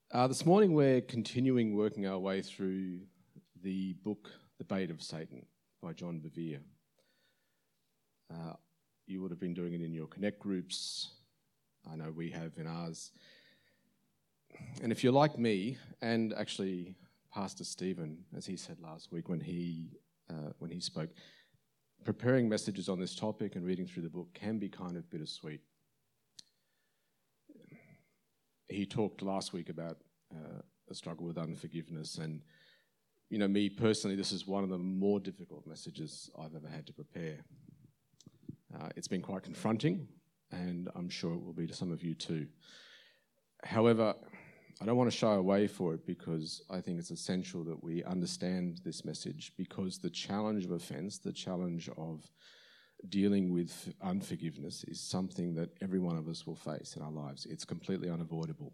This morning we're continuing working our way through the book The Bait of Satan by John Bevere. You would have been doing it in your Connect groups. I know we have in ours. And if you're like me, and actually Pastor Stephen, as he said last week when he spoke, preparing messages on this topic and reading through the book can be kind of bittersweet. He talked last week about a struggle with unforgiveness, and me personally, this is one of the more difficult messages I've ever had to prepare. It's been quite confronting, and I'm sure it will be to some of you too. However, I don't want to shy away for it because I think it's essential that we understand this message, because the challenge of offence, the challenge of dealing with unforgiveness is something that every one of us will face in our lives. It's completely unavoidable.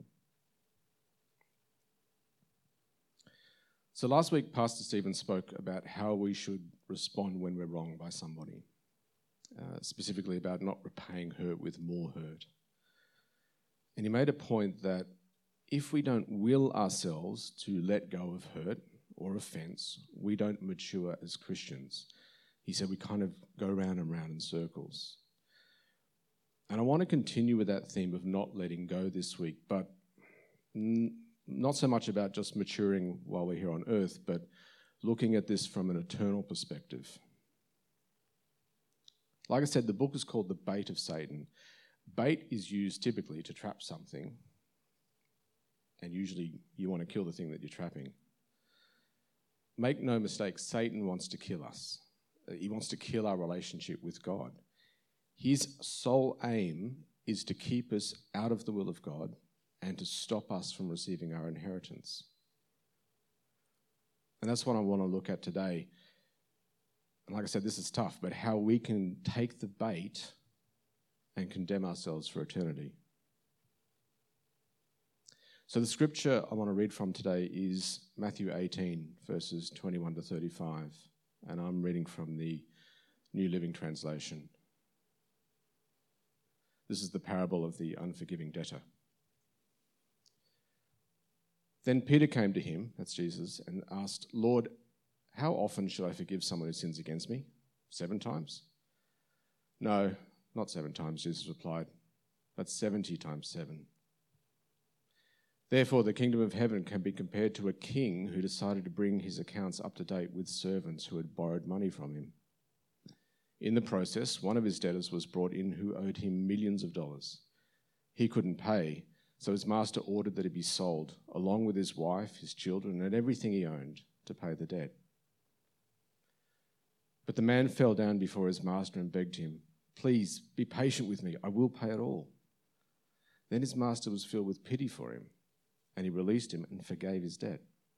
So last week, Pastor Stephen spoke about how we should respond when we're wronged by somebody, specifically about not repaying hurt with more hurt. And he made a point that if we don't will ourselves to let go of hurt or offence, we don't mature as Christians. He said we kind of go round and round in circles. And I want to continue with that theme of not letting go this week, but not so much about just maturing while we're here on earth, but looking at this from an eternal perspective. Like I said, the book is called The Bait of Satan. Bait is used typically to trap something, and usually you want to kill the thing that you're trapping. Make no mistake, Satan wants to kill us. He wants to kill our relationship with God. His sole aim is to keep us out of the will of God and to stop us from receiving our inheritance. And that's what I want to look at today. And like I said, this is tough, but how we can take the bait and condemn ourselves for eternity. So the scripture I want to read from today is Matthew 18, verses 21 to 35. And I'm reading from the New Living Translation. This is the parable of the unforgiving debtor. Then Peter came to him, that's Jesus, and asked, "Lord, how often should I forgive someone who sins against me? 7 times? No, not 7 times, Jesus replied, but 70 times 7. Therefore, the kingdom of heaven can be compared to a king who decided to bring his accounts up to date with servants who had borrowed money from him. In the process, one of his debtors was brought in who owed him millions of dollars. He couldn't pay, so his master ordered that he be sold, along with his wife, his children, and everything he owned, to pay the debt. But the man fell down before his master and begged him, 'Please, be patient with me, I will pay it all.' Then his master was filled with pity for him, and he released him and forgave his debt.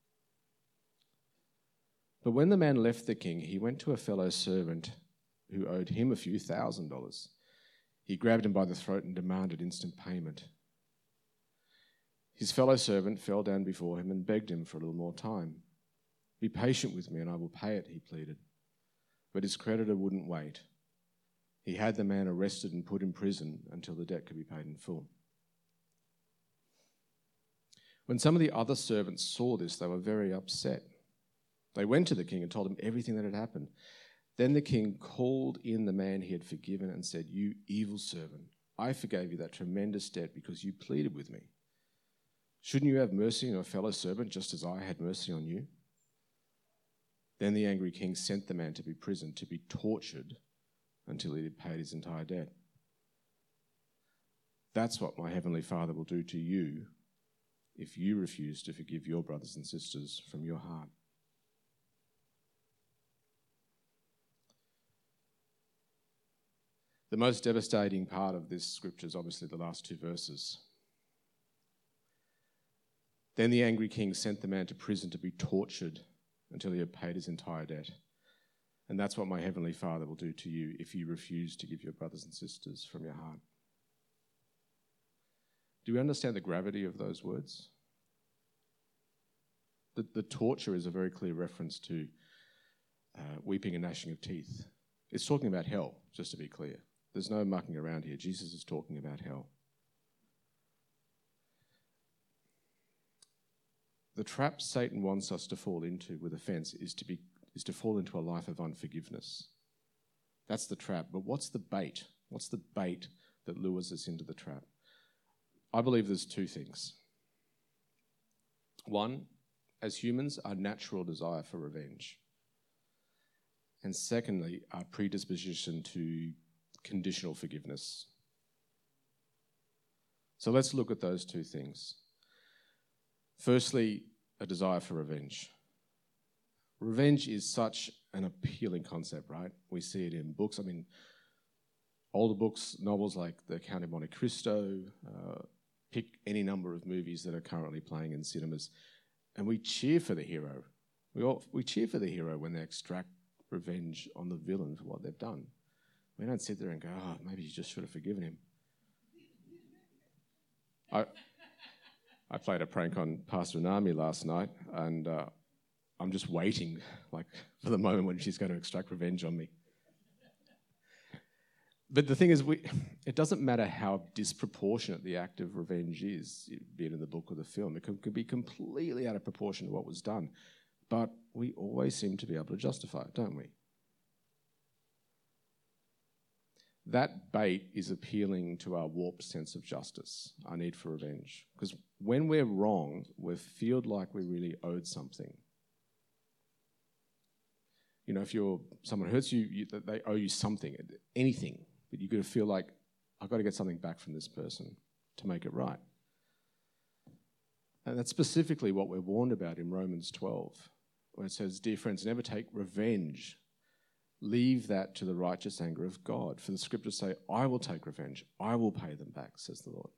But when the man left the king, he went to a fellow servant who owed him a few $1,000s. He grabbed him by the throat and demanded instant payment. His fellow servant fell down before him and begged him for a little more time. 'Be patient with me and I will pay it,' he pleaded. But his creditor wouldn't wait. He had the man arrested and put in prison until the debt could be paid in full. When some of the other servants saw this, they were very upset. They went to the king and told him everything that had happened. Then the king called in the man he had forgiven and said, 'You evil servant, I forgave you that tremendous debt because you pleaded with me. Shouldn't you have mercy on your fellow servant just as I had mercy on you?' Then the angry king sent the man to be imprisoned, to be tortured until he had paid his entire debt. That's what my heavenly Father will do to you if you refuse to forgive your brothers and sisters from your heart." The most devastating part of this scripture is obviously the last 2 verses. Then the angry king sent the man to prison to be tortured until he had paid his entire debt. And that's what my heavenly Father will do to you if you refuse to give your brothers and sisters from your heart. Do we understand the gravity of those words? The torture is a very clear reference to weeping and gnashing of teeth. It's talking about hell, just to be clear. There's no mucking around here. Jesus is talking about hell. the trap Satan wants us to fall into with offense is to fall into a life of unforgiveness. That's the trap. But what's the bait? What's the bait that lures us into the trap? I believe there's two things. One, as humans, our natural desire for revenge. And secondly, our predisposition to conditional forgiveness. So let's look at those two things. Firstly, a desire for revenge. Revenge is such an appealing concept, right? We see it in books. I mean, older books, novels like The Count of Monte Cristo, pick any number of movies that are currently playing in cinemas, and we cheer for the hero. We cheer for the hero when they extract revenge on the villain for what they've done. We don't sit there and go, oh, maybe you just should have forgiven him. I played a prank on Pastor Nami last night, and I'm just waiting, for the moment when she's going to extract revenge on me. But the thing is, it doesn't matter how disproportionate the act of revenge is, be it in the book or the film. It could be completely out of proportion to what was done. But we always seem to be able to justify it, don't we? That bait is appealing to our warped sense of justice, our need for revenge. Because when we're wrong, we feel like we really owed something. You know, if someone hurts you, they owe you something, anything. But you've got to feel like, I've got to get something back from this person to make it right. And that's specifically what we're warned about in Romans 12, where it says, dear friends, never take revenge. Leave that to the righteous anger of God. For the scriptures say, I will take revenge. I will pay them back, says the Lord.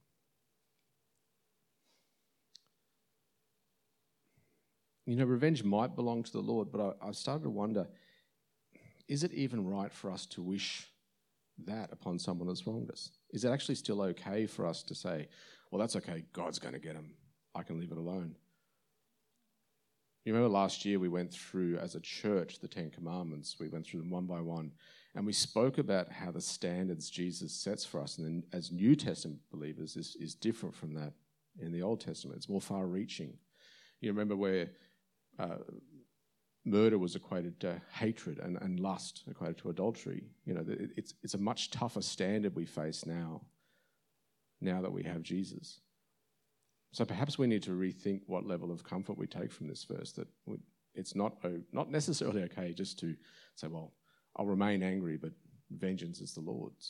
You know, revenge might belong to the Lord, but I've started to wonder, is it even right for us to wish that upon someone that's wronged us? Is it actually still okay for us to say, well, that's okay, God's going to get him. I can leave it alone. You remember last year we went through, as a church, the Ten Commandments. We went through them one by one, and we spoke about how the standards Jesus sets for us, and then as New Testament believers, is different from that in the Old Testament. It's more far-reaching. You remember where murder was equated to hatred and lust equated to adultery. You know, it's a much tougher standard we face now that we have Jesus. So perhaps we need to rethink what level of comfort we take from this verse, that it's not necessarily okay just to say, well, I'll remain angry, but vengeance is the Lord's.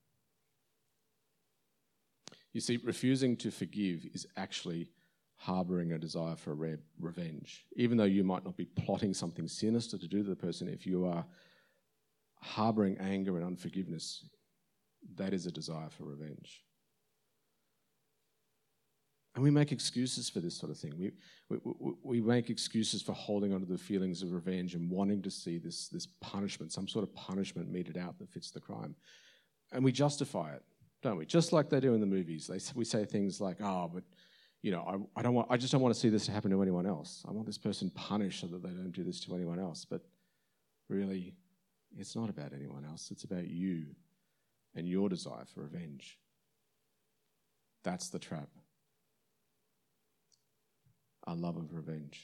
You see, refusing to forgive is actually harbouring a desire for revenge. Even though you might not be plotting something sinister to do to the person, if you are harbouring anger and unforgiveness, that is a desire for revenge. And we make excuses for this sort of thing. We make excuses for holding on to the feelings of revenge and wanting to see this punishment, some sort of punishment meted out that fits the crime. And we justify it, don't we? Just like they do in the movies. We say things like, but you know, I just don't want to see this happen to anyone else. I want this person punished so that they don't do this to anyone else. But really, it's not about anyone else. It's about you and your desire for revenge. That's the trap. Our love of revenge.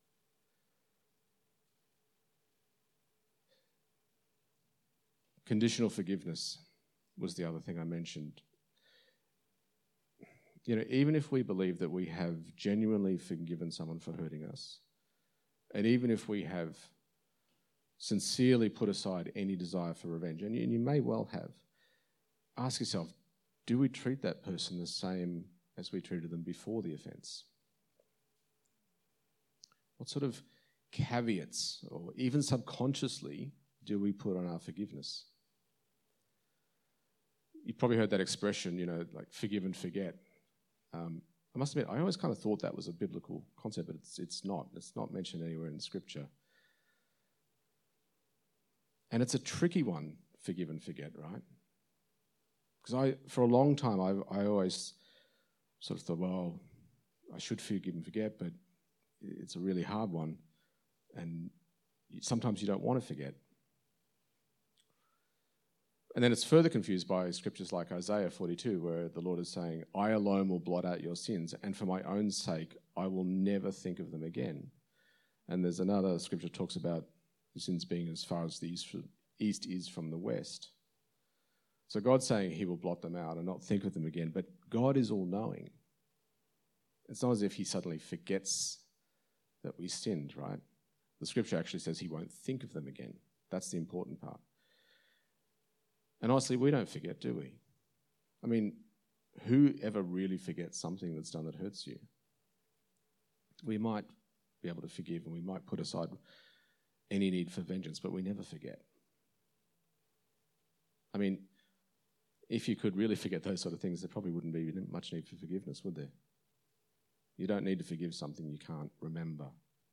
Conditional forgiveness was the other thing I mentioned. You know, even if we believe that we have genuinely forgiven someone for hurting us, and even if we have sincerely put aside any desire for revenge, and you may well have, ask yourself, do we treat that person the same as we treated them before the offence? What sort of caveats, or even subconsciously, do we put on our forgiveness? You've probably heard that expression, you know, like forgive and forget. I must admit, I always kind of thought that was a biblical concept, but it's not. It's not mentioned anywhere in Scripture. And it's a tricky one, forgive and forget, right? Because for a long time, I always sort of thought, well, I should forgive and forget, but it's a really hard one, and sometimes you don't want to forget. And then it's further confused by scriptures like Isaiah 42, where the Lord is saying, I alone will blot out your sins, and for my own sake, I will never think of them again. And there's another scripture that talks about the sins being as far as the east is from the west. So God's saying he will blot them out and not think of them again, but God is all-knowing. It's not as if he suddenly forgets that we sinned, right? The scripture actually says he won't think of them again. That's the important part. And honestly, we don't forget, do we? I mean, who ever really forgets something that's done that hurts you? We might be able to forgive and we might put aside any need for vengeance, but we never forget. I mean, if you could really forget those sort of things, there probably wouldn't be much need for forgiveness, would there? You don't need to forgive something you can't remember.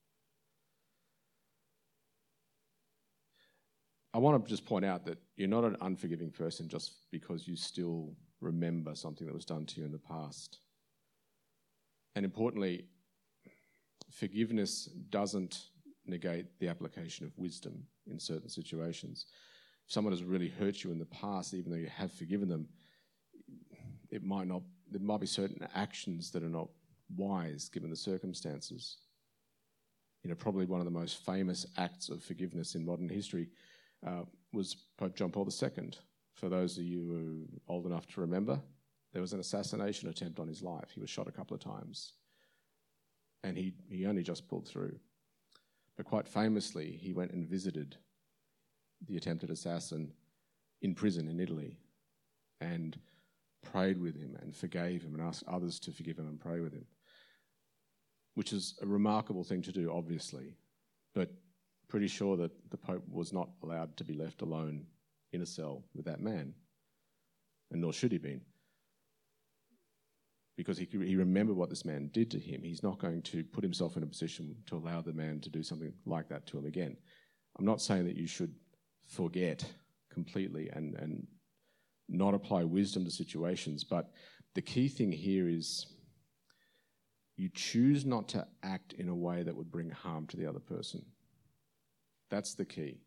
I want to just point out that you're not an unforgiving person just because you still remember something that was done to you in the past. And importantly, forgiveness doesn't negate the application of wisdom in certain situations. If someone has really hurt you in the past, even though you have forgiven them, there might be certain actions that are not wise given the circumstances. You know, probably one of the most famous acts of forgiveness in modern history was Pope John Paul II. For those of you who are old enough to remember, there was an assassination attempt on his life. He was shot a couple of times, and he only just pulled through. But quite famously, he went and visited the attempted assassin in prison in Italy and prayed with him and forgave him and asked others to forgive him and pray with him, which is a remarkable thing to do, obviously, but pretty sure that the Pope was not allowed to be left alone in a cell with that man, and nor should he be, because he remembered what this man did to him. He's not going to put himself in a position to allow the man to do something like that to him again. I'm not saying that you should forget completely and not apply wisdom to situations, but the key thing here is you choose not to act in a way that would bring harm to the other person. That's the key.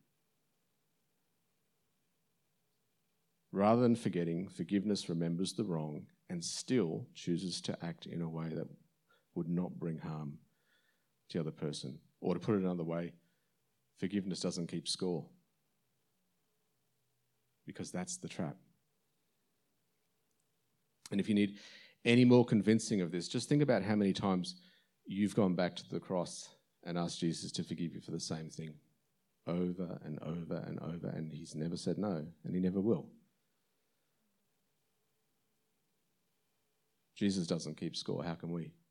Rather than forgetting, forgiveness remembers the wrong and still chooses to act in a way that would not bring harm to the other person. Or to put it another way, forgiveness doesn't keep score, because that's the trap. And if you need any more convincing of this, just think about how many times you've gone back to the cross and asked Jesus to forgive you for the same thing. Over and over and over, and he's never said no, and he never will. Jesus doesn't keep score. How can we?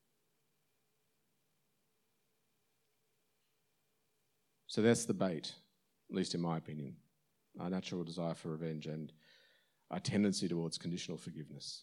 So that's the bait, at least in my opinion. Our natural desire for revenge and our tendency towards conditional forgiveness.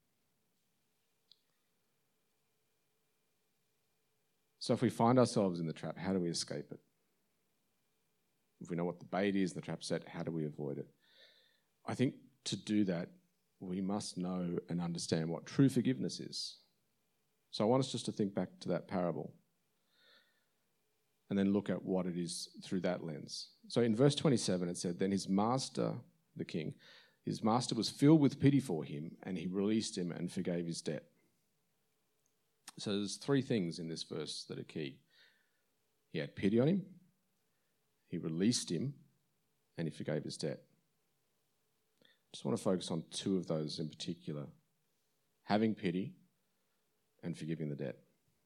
So if we find ourselves in the trap, how do we escape it? If we know what the bait is, the trap set, how do we avoid it? I think to do that, we must know and understand what true forgiveness is. So I want us just to think back to that parable and then look at what it is through that lens. So in verse 27, it said, then his master, the king, his master was filled with pity for him, and he released him and forgave his debt. So there's three things in this verse that are key. He had pity on him, he released him, and he forgave his debt. I just want to focus on two of those in particular: having pity and forgiving the debt.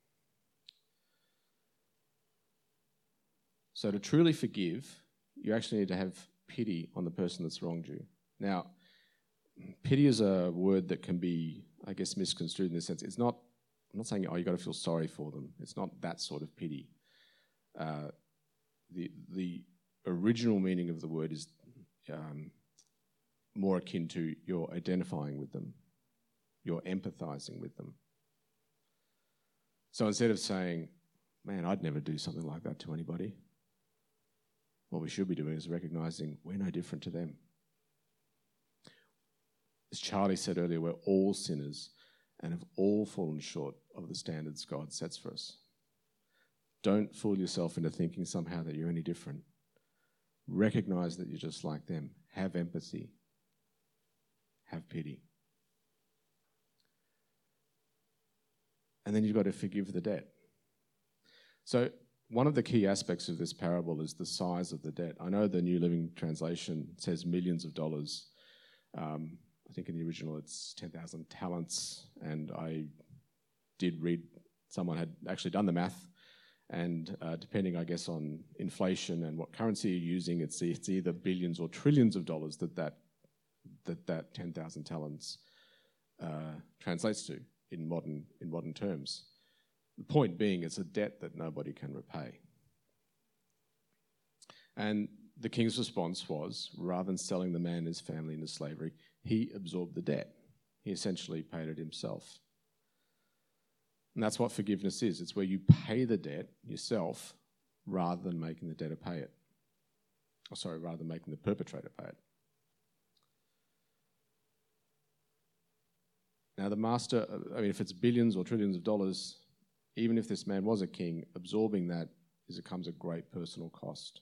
So to truly forgive, you actually need to have pity on the person that's wronged you. Now, pity is a word that can be, I guess, misconstrued in this sense. I'm not saying, oh, you've got to feel sorry for them. It's not that sort of pity. The original meaning of the word is more akin to you're identifying with them, you're empathizing with them. So instead of saying, man, I'd never do something like that to anybody, what we should be doing is recognizing we're no different to them. As Charlie said earlier, we're all sinners and have all fallen short of the standards God sets for us. Don't fool yourself into thinking somehow that you're any different. Recognize that you're just like them. have empathy, have pity. And then you've got to forgive the debt. So one of the key aspects of this parable is the size of the debt. I know the New Living Translation says millions of dollars. I think in the original it's 10,000 talents, and I did read someone had actually done the math, and depending, I guess, on inflation and what currency you're using, it's either billions or trillions of dollars that 10,000 talents translates to in modern terms. The point being, it's a debt that nobody can repay. And the king's response was, rather than selling the man and his family into slavery, he absorbed the debt. He essentially paid it himself. And that's what forgiveness is. It's where you pay the debt yourself rather than making the debtor pay it. Rather than making the perpetrator pay it. Now the master, if it's billions or trillions of dollars, even if this man was a king, absorbing that comes at great personal cost.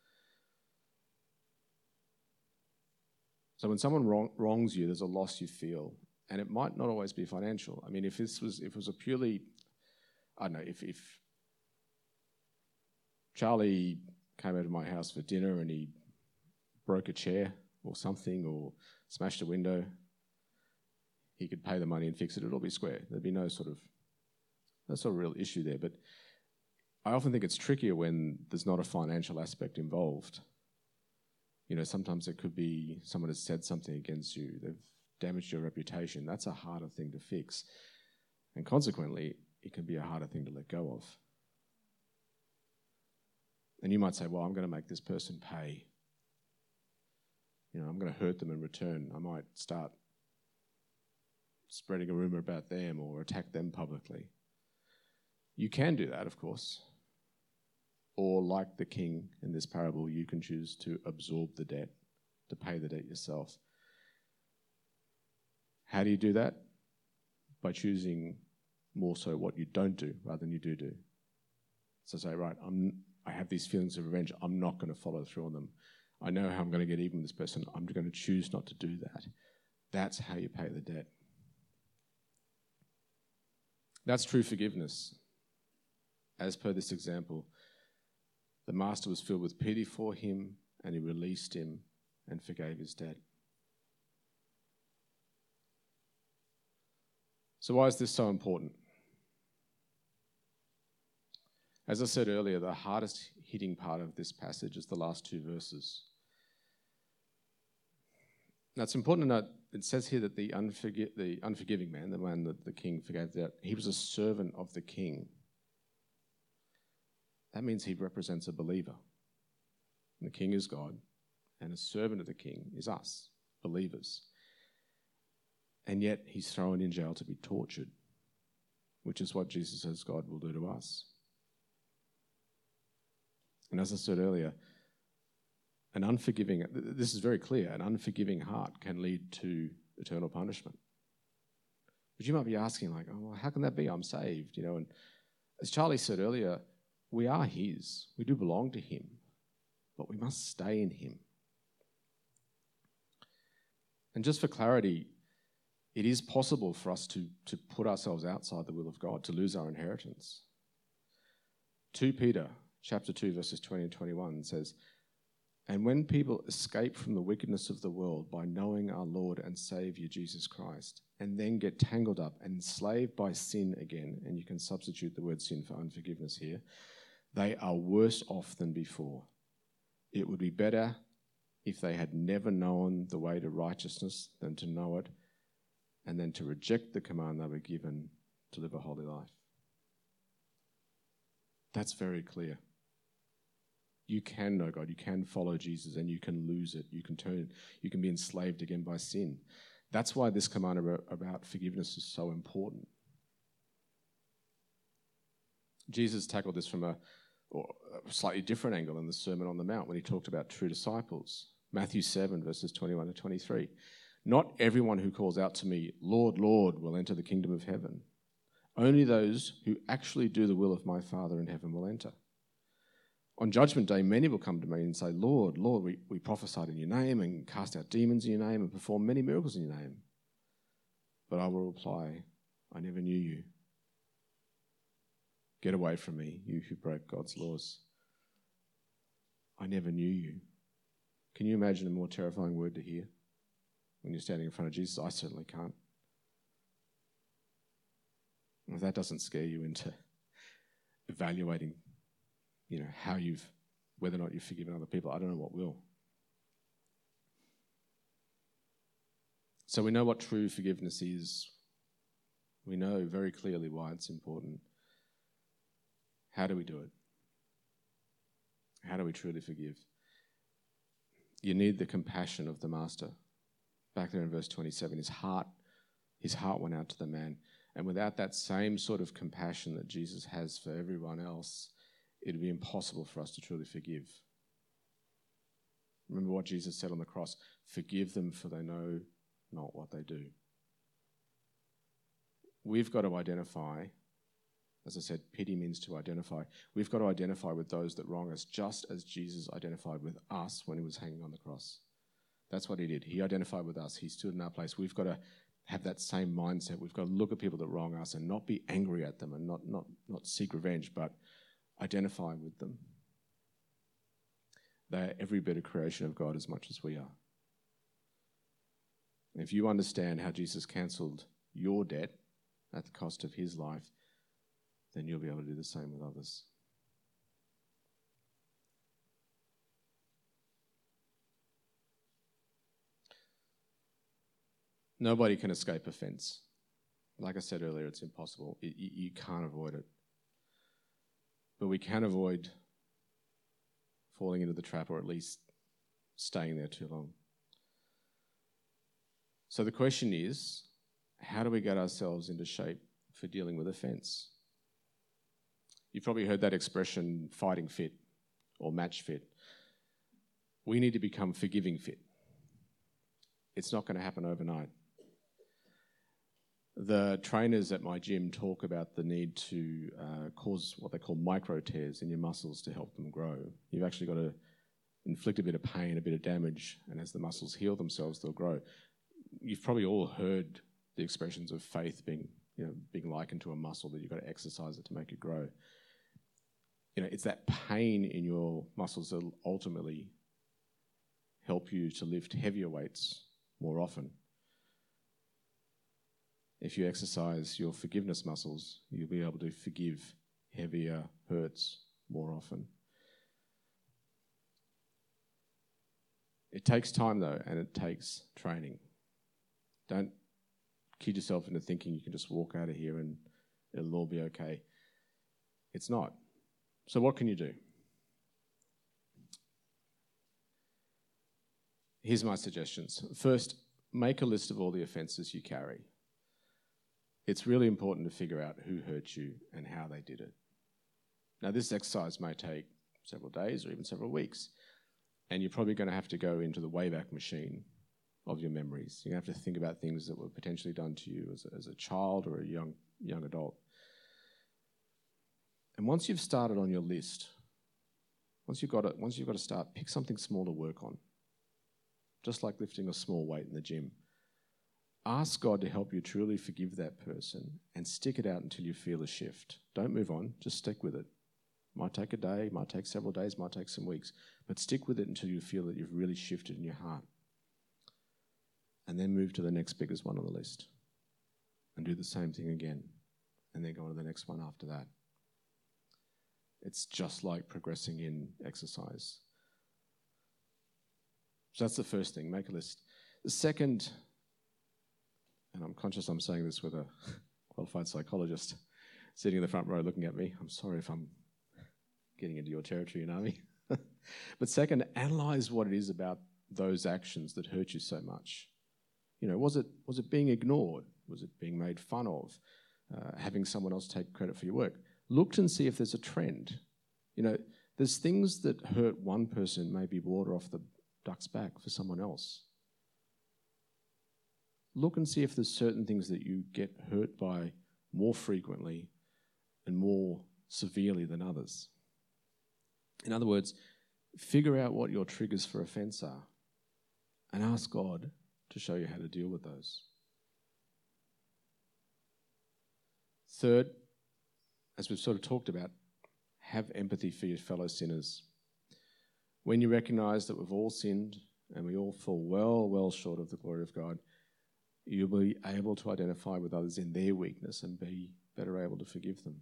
So when someone wrongs you, there's a loss you feel, and it might not always be financial. If it was a purely, if Charlie came over to my house for dinner and he broke a chair or something or smashed a window, he could pay the money and fix it. It'll be square. There'd be no sort of real issue there. But I often think it's trickier when there's not a financial aspect involved. Sometimes it could be someone has said something against you. They've damaged your reputation. That's a harder thing to fix. And consequently, it can be a harder thing to let go of. And you might say, well, I'm going to make this person pay. I'm going to hurt them in return. I might start spreading a rumor about them or attack them publicly. You can do that, of course. Or like the king in this parable, you can choose to absorb the debt, to pay the debt yourself. How do you do that? By choosing more so what you don't do rather than you do. So say, right, I have these feelings of revenge. I'm not going to follow through on them. I know how I'm going to get even with this person. I'm going to choose not to do that. That's how you pay the debt. That's true forgiveness. As per this example, the master was filled with pity for him, and he released him and forgave his debt. So why is this so important? As I said earlier, the hardest hitting part of this passage is the last two verses. Now it's important to note, it says here that the unforgiving man, the man that the king forgave debt, he was a servant of the king. That means he represents a believer. And the king is God, and a servant of the king is us, believers. And yet he's thrown in jail to be tortured, which is what Jesus says God will do to us. And as I said earlier, this is very clear, an unforgiving heart can lead to eternal punishment. But you might be asking, like, oh, well, how can that be? I'm saved, And as Charlie said earlier, we are his. We do belong to him, but we must stay in him. And just for clarity, it is possible for us to put ourselves outside the will of God, to lose our inheritance. 2 Peter chapter 2, verses 20 and 21 says, "And when people escape from the wickedness of the world by knowing our Lord and Saviour Jesus Christ, and then get tangled up and enslaved by sin again," and you can substitute the word sin for unforgiveness here, "they are worse off than before. It would be better if they had never known the way to righteousness than to know it, and then to reject the command they were given to live a holy life." That's very clear. You can know God, you can follow Jesus, and you can lose it. You can be enslaved again by sin. That's why this command about forgiveness is so important. Jesus tackled this from a slightly different angle in the Sermon on the Mount when he talked about true disciples. Matthew 7, verses 21 to 23. "Not everyone who calls out to me, 'Lord, Lord,' will enter the kingdom of heaven. Only those who actually do the will of my Father in heaven will enter. On Judgment Day, many will come to me and say, Lord, Lord, we prophesied in your name and cast out demons in your name and performed many miracles in your name. But I will reply, I never knew you. Get away from me, you who broke God's laws. I never knew you. Can you imagine a more terrifying word to hear when you're standing in front of Jesus? I certainly can't. If that doesn't scare you into evaluating, whether or not you've forgiven other people, I don't know what will. So we know what true forgiveness is. We know very clearly why it's important. How do we do it? How do we truly forgive? You need the compassion of the master. Back there in verse 27, his heart went out to the man. And without that same sort of compassion that Jesus has for everyone else, it would be impossible for us to truly forgive. Remember what Jesus said on the cross, forgive them for they know not what they do. We've got to identify, as I said, pity means to identify. We've got to identify with those that wrong us, just as Jesus identified with us when he was hanging on the cross. That's what he did. He identified with us. He stood in our place. We've got to have that same mindset. We've got to look at people that wrong us and not be angry at them and not seek revenge, but identify with them. They are every bit a creation of God as much as we are. And if you understand how Jesus cancelled your debt at the cost of his life, then you'll be able to do the same with others. Nobody can escape offence. Like I said earlier, it's impossible. You can't avoid it. But we can avoid falling into the trap, or at least staying there too long. So the question is, how do we get ourselves into shape for dealing with offence? You've probably heard that expression, fighting fit or match fit. We need to become forgiving fit. It's not going to happen overnight. The trainers at my gym talk about the need to cause what they call micro tears in your muscles to help them grow. You've actually got to inflict a bit of pain, a bit of damage, and as the muscles heal themselves, they'll grow. You've probably all heard the expressions of faith being likened to a muscle, that you've got to exercise it to make it grow. It's that pain in your muscles that will ultimately help you to lift heavier weights more often. If you exercise your forgiveness muscles, you'll be able to forgive heavier hurts more often. It takes time though, and it takes training. Don't kid yourself into thinking you can just walk out of here and it'll all be okay. It's not. So what can you do? Here's my suggestions. First, make a list of all the offences you carry. It's really important to figure out who hurt you and how they did it. Now, this exercise may take several days or even several weeks, and you're probably going to have to go into the Wayback Machine of your memories. You're going to have to think about things that were potentially done to you as a child or a young adult. And once you've started on your list, once you've got to start, pick something small to work on, just like lifting a small weight in the gym. Ask God to help you truly forgive that person and stick it out until you feel a shift. Don't move on, just stick with it. Might take a day, might take several days, might take some weeks, but stick with it until you feel that you've really shifted in your heart. And then move to the next biggest one on the list and do the same thing again, and then go on to the next one after that. It's just like progressing in exercise. So that's the first thing, make a list. The second, and I'm conscious I'm saying this with a qualified psychologist sitting in the front row looking at me. I'm sorry if I'm getting into your territory, Naomi. But second, analyze what it is about those actions that hurt you so much. Was it being ignored? Was it being made fun of? Having someone else take credit for your work? Look and see if there's a trend. There's things that hurt one person, maybe water off the duck's back for someone else. Look and see if there's certain things that you get hurt by more frequently and more severely than others. In other words, figure out what your triggers for offence are and ask God to show you how to deal with those. Third, as we've sort of talked about, have empathy for your fellow sinners. When you recognise that we've all sinned and we all fall well short of the glory of God, you'll be able to identify with others in their weakness and be better able to forgive them.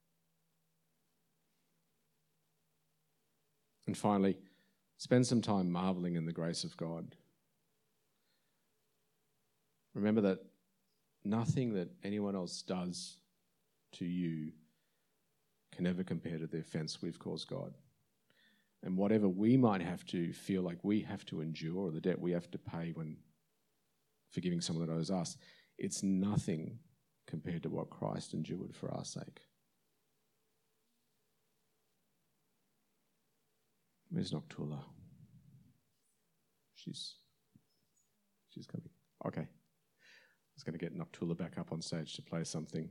And finally, spend some time marvelling in the grace of God. Remember that nothing that anyone else does to you can ever compare to the offence we've caused God. And whatever we might have to feel like we have to endure, or the debt we have to pay when forgiving someone that owes us, it's nothing compared to what Christ endured for our sake. Where's Noctula? She's coming. Okay. I was going to get Noctula back up on stage to play something.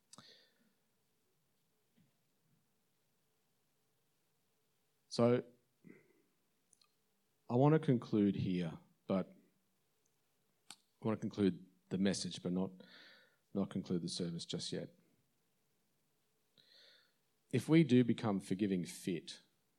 So, I want to conclude here, but I want to conclude the message, but not conclude the service just yet. If we do become forgiving fit,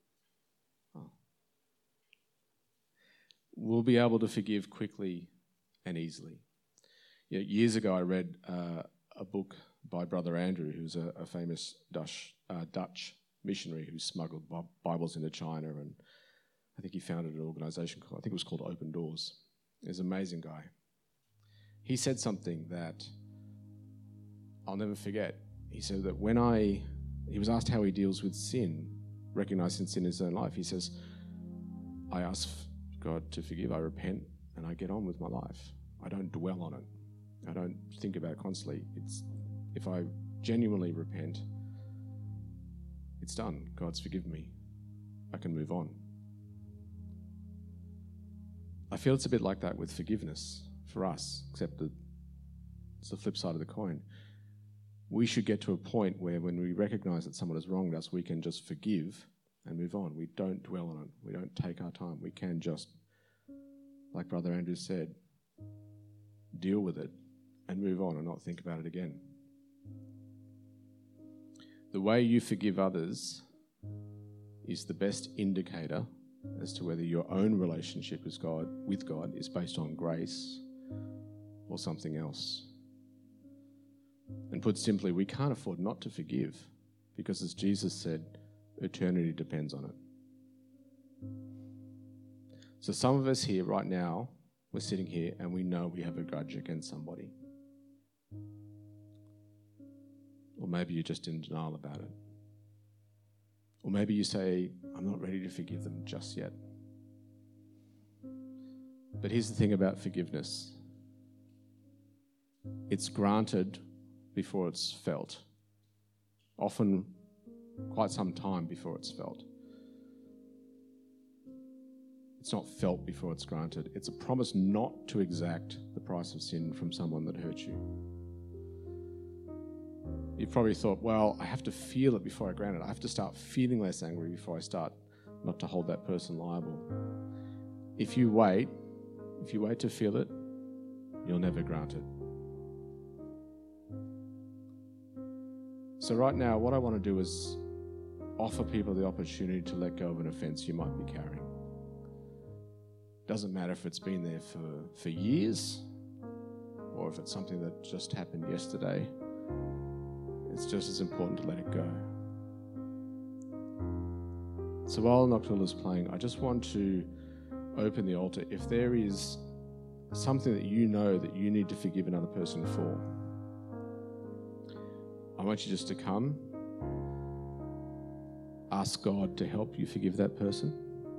we'll be able to forgive quickly and easily. Years ago, I read a book by Brother Andrew, who's a famous Dutch missionary who smuggled Bibles into China, and I think he founded an organisation called, I think it was called Open Doors. He's an amazing guy. He said something that I'll never forget. He said that he was asked how he deals with sin, recognising sin in his own life. He says, I ask God to forgive, I repent, and I get on with my life. I don't dwell on it. I don't think about it constantly. If I genuinely repent, it's done. God's forgiven me. I can move on. I feel it's a bit like that with forgiveness for us, except that it's the flip side of the coin. We should get to a point where when we recognise that someone has wronged us, we can just forgive and move on. We don't dwell on it. We don't take our time. We can just, like Brother Andrew said, deal with it and move on and not think about it again. The way you forgive others is the best indicator as to whether your own relationship with God is based on grace or something else. And put simply, we can't afford not to forgive because, as Jesus said, eternity depends on it. So some of us here right now, we're sitting here and we know we have a grudge against somebody. Or maybe you're just in denial about it. Or maybe you say, I'm not ready to forgive them just yet. But here's the thing about forgiveness. It's granted before it's felt. Often quite some time before it's felt. It's not felt before it's granted. It's a promise not to exact the price of sin from someone that hurt you. You've probably thought, well, I have to feel it before I grant it. I have to start feeling less angry before I start not to hold that person liable. If you wait to feel it, you'll never grant it. So right now, what I want to do is offer people the opportunity to let go of an offence you might be carrying. Doesn't matter if it's been there for years or if it's something that just happened yesterday. It's just as important to let it go. So while Noctula's playing, I just want to open the altar. If there is something that you know that you need to forgive another person for, I want you just to come, ask God to help you forgive that person.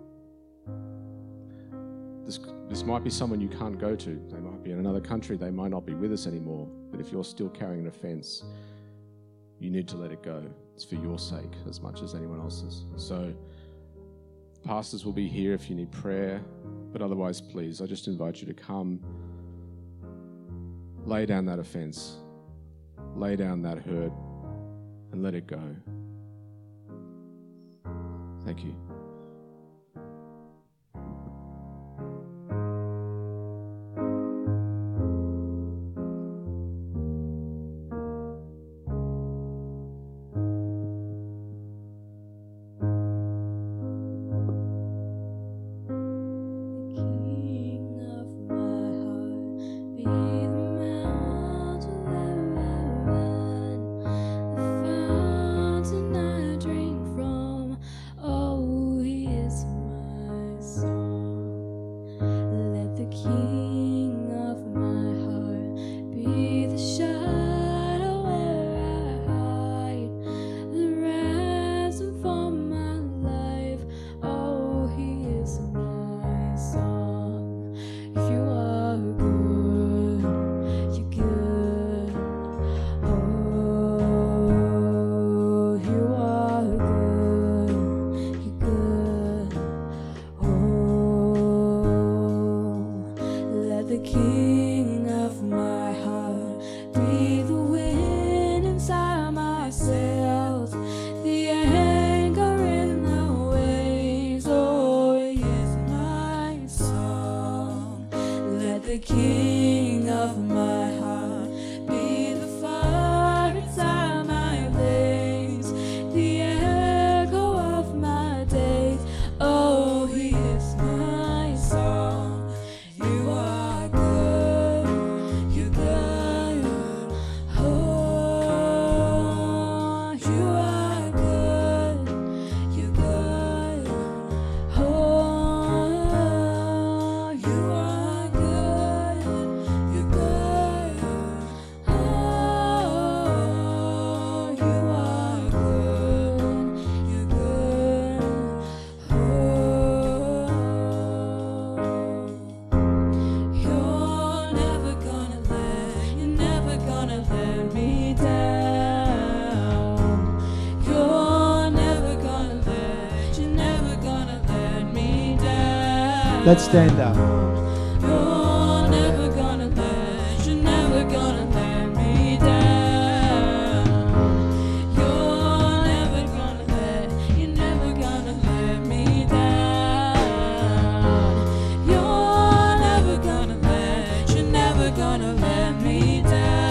This might be someone you can't go to. They might be in another country. They might not be with us anymore. But if you're still carrying an offence, you need to let it go. It's for your sake as much as anyone else's. So pastors will be here if you need prayer. But otherwise, please, I just invite you to come, lay down that offence, lay down that hurt, and let it go. Thank Thank you. Let's stand up. You're never gonna let, you're never gonna let me down. You're never gonna let, you're never gonna let me down. You're never gonna let, you're never gonna let me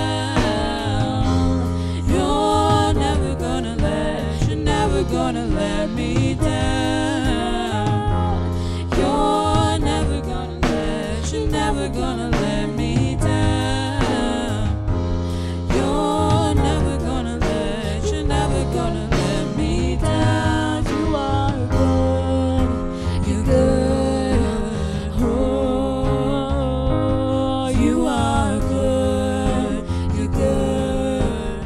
down. You're never gonna let, you're never gonna let me down. Never gonna let me down. You're never gonna let, you're never gonna let me down. You are good, you're good. Oh, you are good, you're good.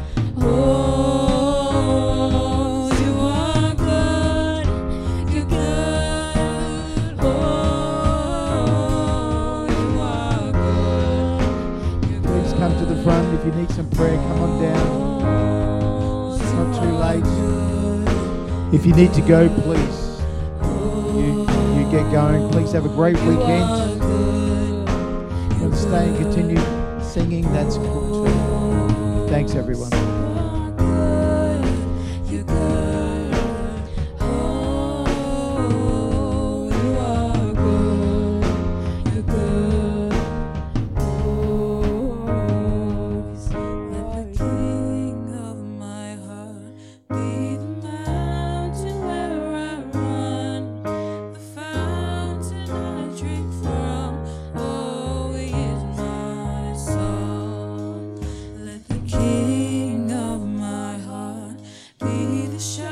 Oh, you are good, you're good. Oh. Come to the front. If you need some prayer, come on down. It's not too late. If you need to go, please, you get going. Please have a great weekend. If you want to stay and continue singing, that's cool too. Thanks, everyone. King of my heart, be the